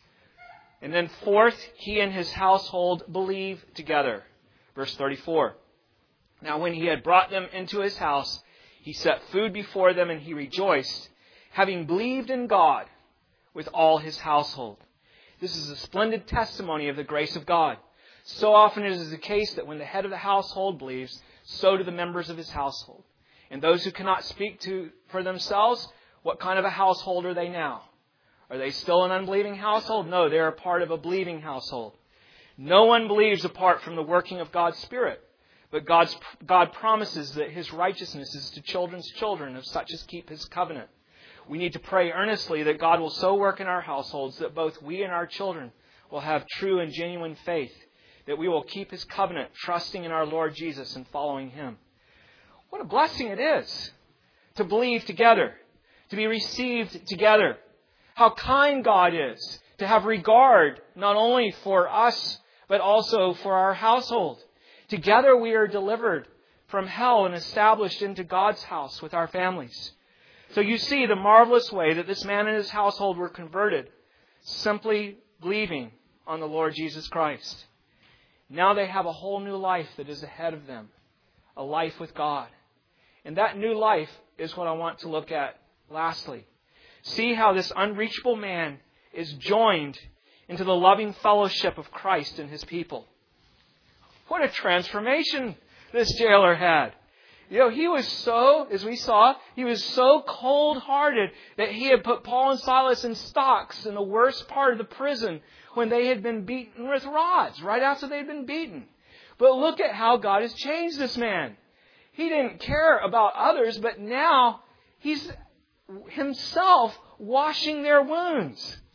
And then fourth, he and his household believe together. Verse 34. "Now when he had brought them into his house, he set food before them and he rejoiced, having believed in God with all his household." This is a splendid testimony of the grace of God. So often it is the case that when the head of the household believes, so do the members of his household. And those who cannot speak for themselves, what kind of a household are they now? Are they still an unbelieving household? No, they're a part of a believing household. No one believes apart from the working of God's Spirit. But God promises that his righteousness is to children's children of such as keep his covenant. We need to pray earnestly that God will so work in our households that both we and our children will have true and genuine faith, that we will keep his covenant, trusting in our Lord Jesus and following him. What a blessing it is to believe together, to be received together. How kind God is to have regard not only for us, but also for our household. Together we are delivered from hell and established into God's house with our families. So you see the marvelous way that this man and his household were converted, simply believing on the Lord Jesus Christ. Now they have a whole new life that is ahead of them, a life with God. And that new life is what I want to look at lastly. See how this unreachable man is joined into the loving fellowship of Christ and his people. What a transformation this jailer had. You know, he was so, as we saw, he was so cold-hearted that he had put Paul and Silas in stocks in the worst part of the prison when they had been beaten with rods, right after they had been beaten. But look at how God has changed this man. He didn't care about others, but now he's himself washing their wounds.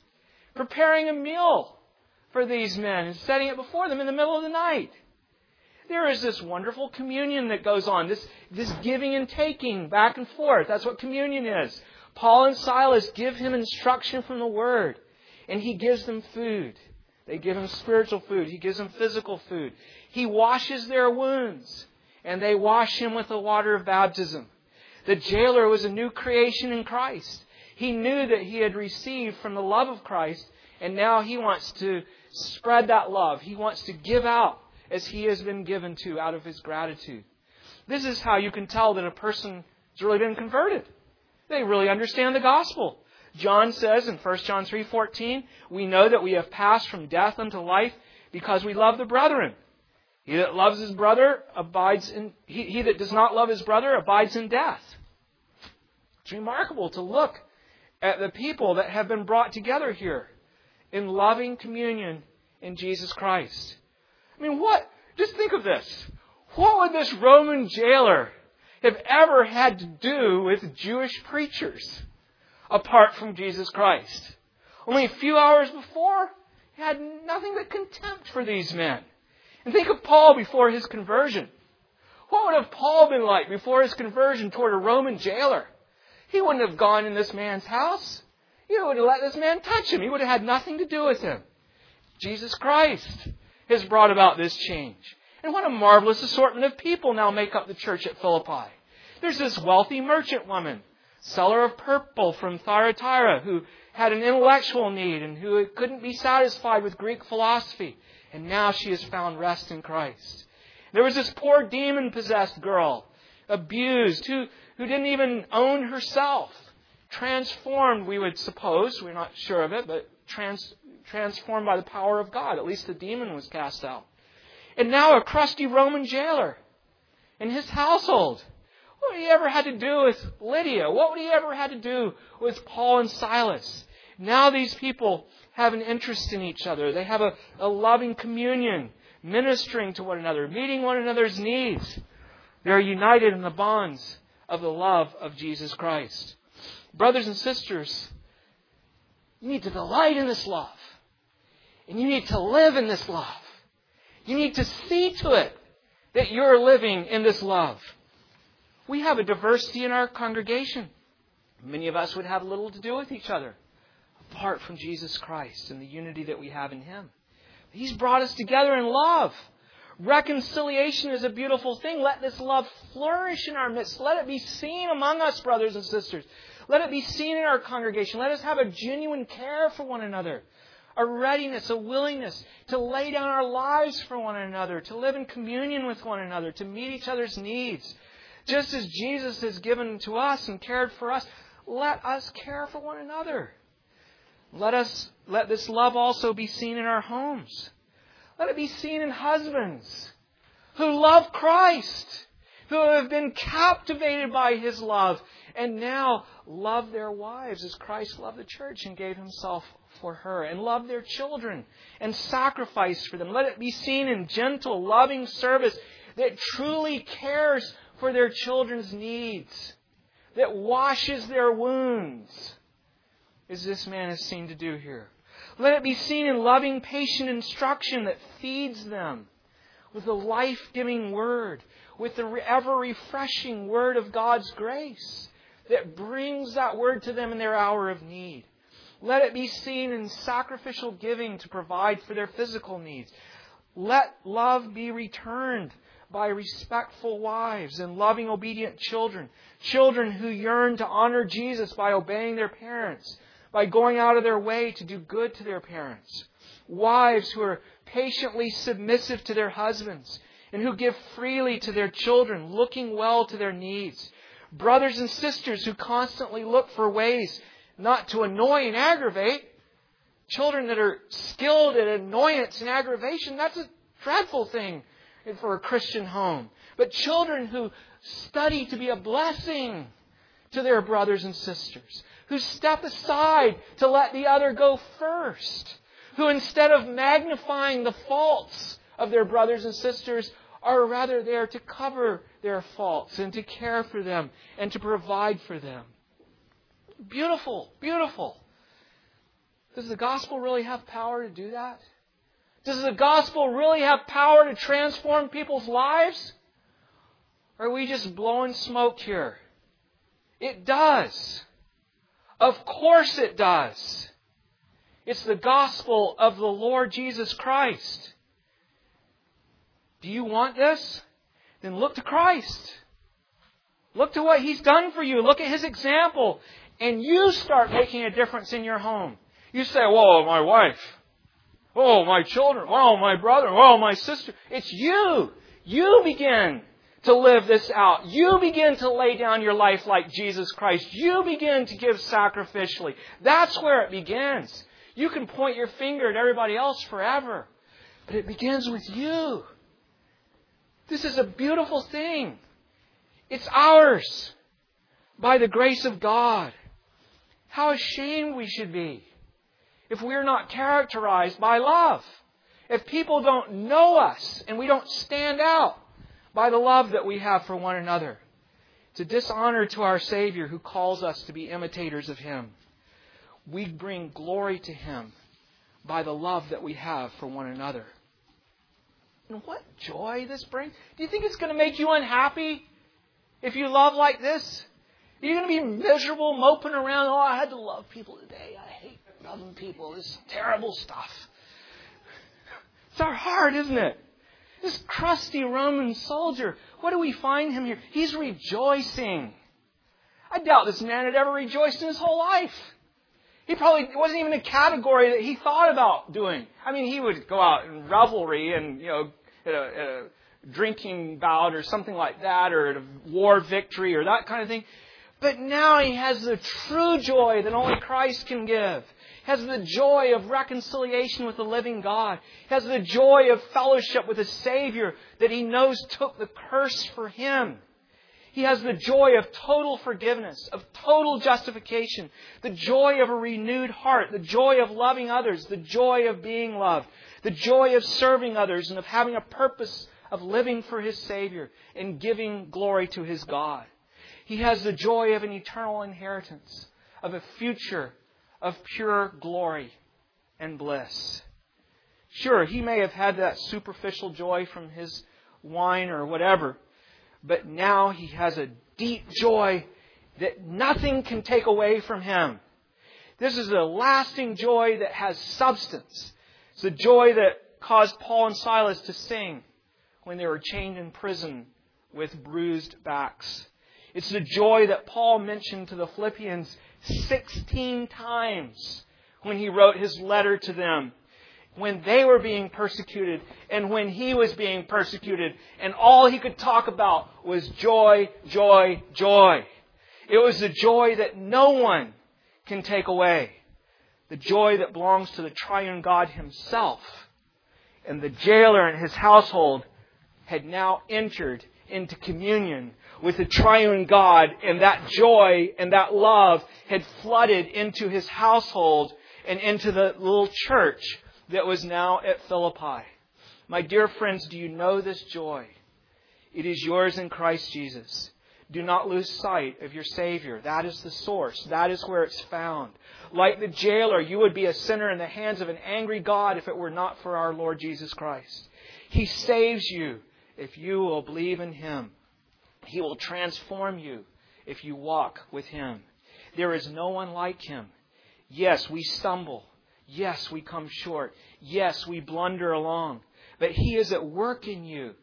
preparing a meal for these men and setting it before them in the middle of the night. There is this wonderful communion that goes on, this giving and taking back and forth. That's what communion is. Paul and Silas give him instruction from the Word, and he gives them food. They give him spiritual food. He gives them physical food. He washes their wounds, and they wash him with the water of baptism. The jailer was a new creation in Christ. He knew that he had received from the love of Christ, and now he wants to spread that love. He wants to give out as he has been given to out of his gratitude. This is how you can tell that a person has really been converted. They really understand the gospel. John says in 1 John 3:14, we know that we have passed from death unto life because we love the brethren. He that loves his brother abides in, he that does not love his brother abides in death. It's remarkable to look at the people that have been brought together here in loving communion in Jesus Christ. I mean, just think of this. What would this Roman jailer have ever had to do with Jewish preachers apart from Jesus Christ? Only a few hours before, he had nothing but contempt for these men. And think of Paul before his conversion. What would have Paul been like before his conversion toward a Roman jailer? He wouldn't have gone in this man's house. He would have let this man touch him. He would have had nothing to do with him. Jesus Christ has brought about this change. And what a marvelous assortment of people now make up the church at Philippi. There's this wealthy merchant woman, seller of purple from Thyatira, who had an intellectual need and who couldn't be satisfied with Greek philosophy. And now she has found rest in Christ. There was this poor demon-possessed girl, abused, who didn't even own herself. Transformed, we would suppose, we're not sure of it, but transformed by the power of God. At least the demon was cast out. And now a crusty Roman jailer in his household. What would he ever had to do with Lydia? What would he ever had to do with Paul and Silas? Now these people have an interest in each other. They have a loving communion, ministering to one another, meeting one another's needs. They are united in the bonds of the love of Jesus Christ. Brothers and sisters, you need to delight in this love. And you need to live in this love. You need to see to it that you're living in this love. We have a diversity in our congregation. Many of us would have little to do with each other apart from Jesus Christ and the unity that we have in Him. He's brought us together in love. Reconciliation is a beautiful thing. Let this love flourish in our midst. Let it be seen among us, brothers and sisters. Let it be seen in our congregation. Let us have a genuine care for one another. A readiness, a willingness to lay down our lives for one another, to live in communion with one another, to meet each other's needs. Just as Jesus has given to us and cared for us, let us care for one another. Let this love also be seen in our homes. Let it be seen in husbands who love Christ, who have been captivated by His love, and now love their wives as Christ loved the church and gave Himself for her, and love their children and sacrifice for them. Let it be seen in gentle, loving service that truly cares for their children's needs, that washes their wounds, as this man is seen to do here. Let it be seen in loving, patient instruction that feeds them with the life-giving Word, with the ever-refreshing Word of God's grace that brings that Word to them in their hour of need. Let it be seen in sacrificial giving to provide for their physical needs. Let love be returned by respectful wives and loving, obedient children. Children who yearn to honor Jesus by obeying their parents, by going out of their way to do good to their parents. Wives who are patiently submissive to their husbands and who give freely to their children, looking well to their needs. Brothers and sisters who constantly look for ways not to annoy and aggravate. Children that are skilled at annoyance and aggravation, that's a dreadful thing for a Christian home. But children who study to be a blessing to their brothers and sisters, who step aside to let the other go first, who instead of magnifying the faults of their brothers and sisters are rather there to cover their faults and to care for them and to provide for them. Beautiful, beautiful. Does the gospel really have power to do that? Does the gospel really have power to transform people's lives? Or are we just blowing smoke here? It does. Of course it does. It's the gospel of the Lord Jesus Christ. Do you want this? Then look to Christ. Look to what He's done for you. Look at His example. And you start making a difference in your home. You say, whoa, my wife. Oh, my children. Whoa, my brother. Whoa, my sister. It's you. You begin to live this out. You begin to lay down your life like Jesus Christ. You begin to give sacrificially. That's where it begins. You can point your finger at everybody else forever. But it begins with you. This is a beautiful thing. It's ours by the grace of God. How ashamed we should be if we're not characterized by love. If people don't know us and we don't stand out by the love that we have for one another. It's a dishonor to our Savior who calls us to be imitators of Him. We bring glory to Him by the love that we have for one another. And what joy this brings. Do you think it's going to make you unhappy if you love like this? Are you going to be miserable, moping around? Oh, I had to love people today. I hate loving people. This is terrible stuff. It's our heart, isn't it? This crusty Roman soldier, what do we find him here? He's rejoicing. I doubt this man had ever rejoiced in his whole life. He probably wasn't even a category that he thought about doing. I mean, he would go out in revelry and, at a drinking bout or something like that, or at a war victory or that kind of thing. But now he has the true joy that only Christ can give. He has the joy of reconciliation with the living God. He has the joy of fellowship with a Savior that he knows took the curse for him. He has the joy of total forgiveness, of total justification, the joy of a renewed heart, the joy of loving others, the joy of being loved, the joy of serving others and of having a purpose of living for his Savior and giving glory to his God. He has the joy of an eternal inheritance, of a future of pure glory and bliss. Sure, he may have had that superficial joy from his wine or whatever, but now he has a deep joy that nothing can take away from him. This is a lasting joy that has substance. It's the joy that caused Paul and Silas to sing when they were chained in prison with bruised backs. It's the joy that Paul mentioned to the Philippians 16 times when he wrote his letter to them, when they were being persecuted and when he was being persecuted, and all he could talk about was joy, joy, joy. It was the joy that no one can take away. The joy that belongs to the triune God Himself. And the jailer and his household had now entered into communion with the triune God, and that joy and that love had flooded into his household and into the little church that was now at Philippi. My dear friends, do you know this joy? It is yours in Christ Jesus. Do not lose sight of your Savior. That is the source. That is where it's found. Like the jailer, you would be a sinner in the hands of an angry God if it were not for our Lord Jesus Christ. He saves you if you will believe in Him. He will transform you if you walk with Him. There is no one like Him. Yes, we stumble. Yes, we come short. Yes, we blunder along. But He is at work in you.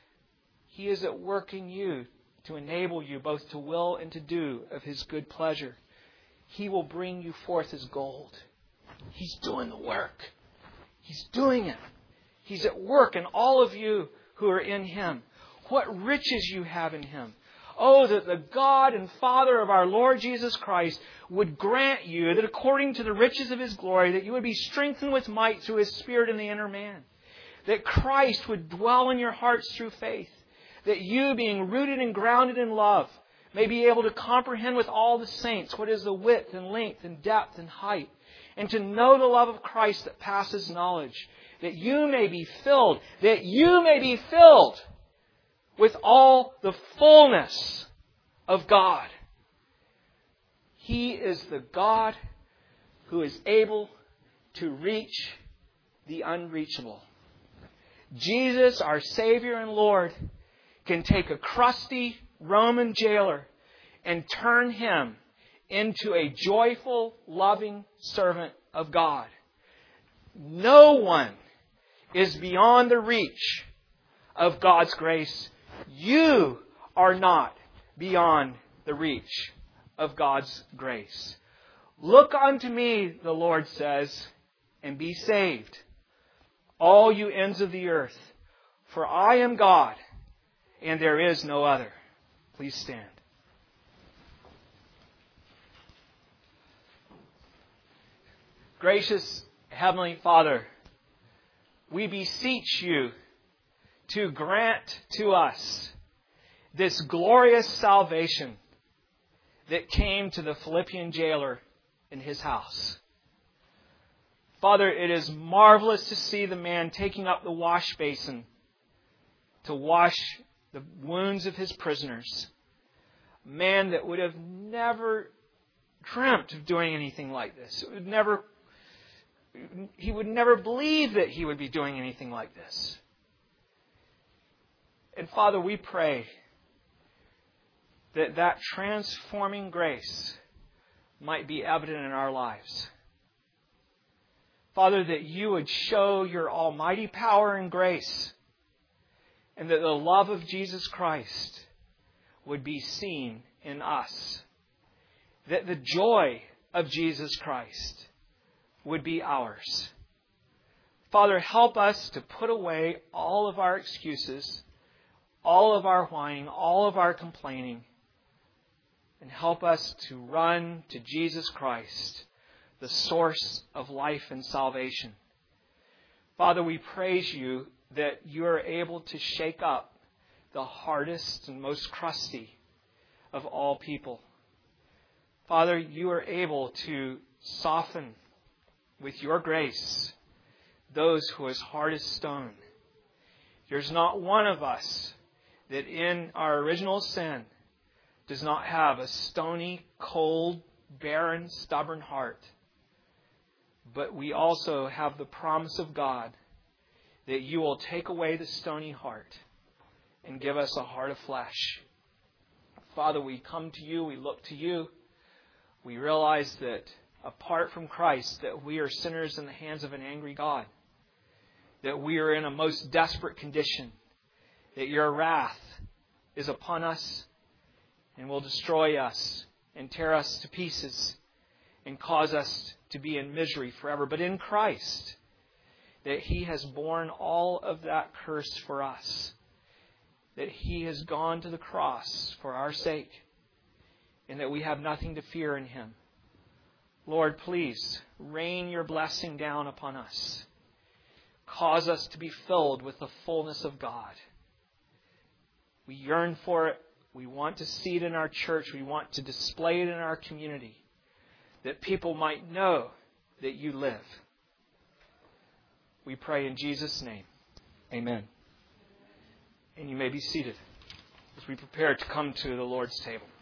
He is at work in you to enable you both to will and to do of His good pleasure. He will bring you forth as gold. He's doing the work. He's doing it. He's at work in all of you who are in Him. What riches you have in Him. Oh, that the God and Father of our Lord Jesus Christ would grant you that according to the riches of His glory, that you would be strengthened with might through His Spirit in the inner man. That Christ would dwell in your hearts through faith. That you, being rooted and grounded in love, may be able to comprehend with all the saints what is the width and length and depth and height. And to know the love of Christ that passes knowledge. That you may be filled with all the fullness of God. He is the God who is able to reach the unreachable. Jesus, our Savior and Lord, can take a crusty Roman jailer and turn him into a joyful, loving servant of God. No one is beyond the reach of God's grace. You are not beyond the reach of God's grace. Look unto me, the Lord says, and be saved, all you ends of the earth, for I am God, and there is no other. Please stand. Gracious Heavenly Father, we beseech you to grant to us this glorious salvation that came to the Philippian jailer in his house. Father, it is marvelous to see the man taking up the wash basin to wash the wounds of his prisoners. A man that would have never dreamt of doing anything like this. He would never believe that he would be doing anything like this. And Father, we pray that transforming grace might be evident in our lives. Father, that you would show your almighty power and grace, and that the love of Jesus Christ would be seen in us. That the joy of Jesus Christ would be ours. Father, help us to put away all of our excuses, all of our whining, all of our complaining, and help us to run to Jesus Christ, the source of life and salvation. Father, we praise you that you are able to shake up the hardest and most crusty of all people. Father, you are able to soften with your grace those who are as hard as stone. There's not one of us that in our original sin does not have a stony, cold, barren, stubborn heart. But we also have the promise of God that you will take away the stony heart and give us a heart of flesh. Father, we come to you, we look to you. We realize that apart from Christ, that we are sinners in the hands of an angry God. That we are in a most desperate condition. That your wrath is upon us and will destroy us and tear us to pieces and cause us to be in misery forever. But in Christ, that He has borne all of that curse for us. That He has gone to the cross for our sake. And that we have nothing to fear in Him. Lord, please rain your blessing down upon us. Cause us to be filled with the fullness of God. We yearn for it. We want to see it in our church. We want to display it in our community. That people might know that you live. We pray in Jesus' name. Amen. And you may be seated as we prepare to come to the Lord's table.